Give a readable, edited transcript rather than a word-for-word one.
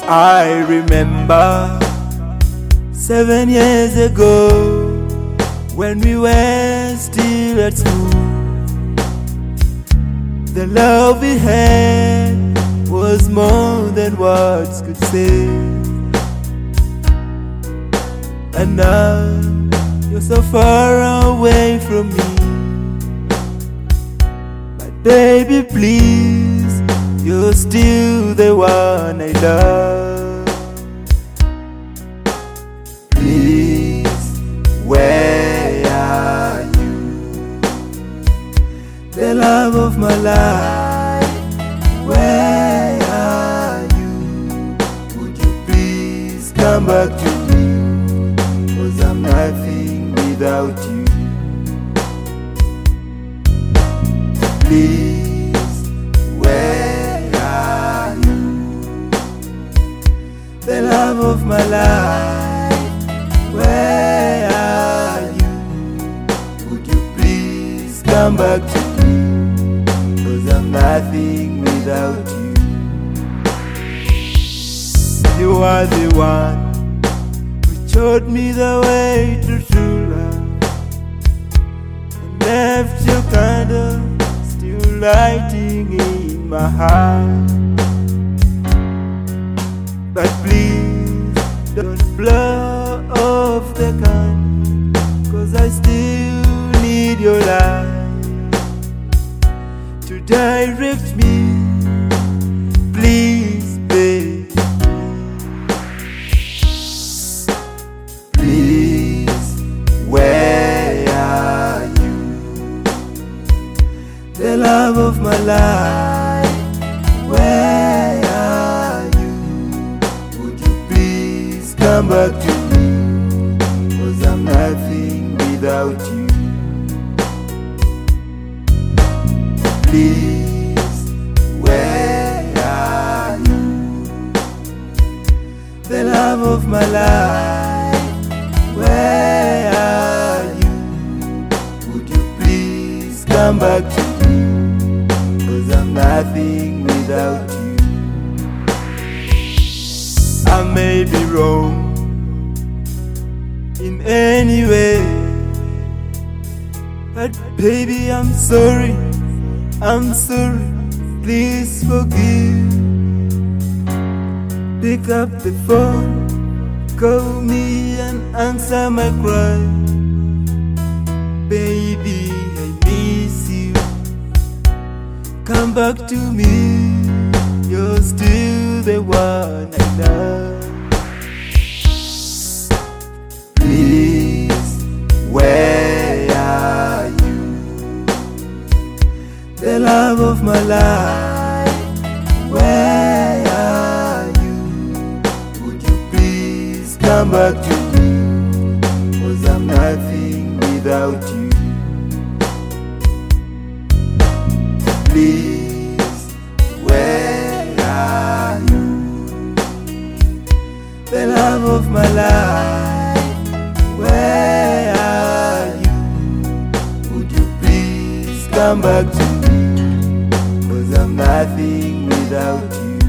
I remember 7 years ago when we were still at school. The love we had was more than words could say. And now you're so far away from me. But baby, please, you're still the one I love. Please, where are you? The love of my life, where are you? Would you please come back to me? 'Cause I'm nothing without you. Please, where are you? The love of my life, where are you? Would you please come back to me? 'Cause I'm nothing without you. You are the one who showed me the way to true love, and left your candle still lighting in my heart. But please don't blow off the candle, 'cause I still need your light to direct me. Please, babe. Please, where are you? The love of my life, where are you? Would you please come back to me? 'Cause I'm nothing without you. Please, where are you? The love of my life, where are you? Would you please come back to me? 'Cause I'm nothing without you. I may be wrong in any way, but baby, I'm sorry, please forgive. Pick up the phone, call me and answer my cry. Baby, I miss you. Come back to me, you're still the one I love. Please, where are you? The love of my life, where are you? Would you please come back to me? 'Cause I'm nothing without you. Please, where are you? The love of my life, where are you? Would you please come back to me? 'Cause I'm nothing without you.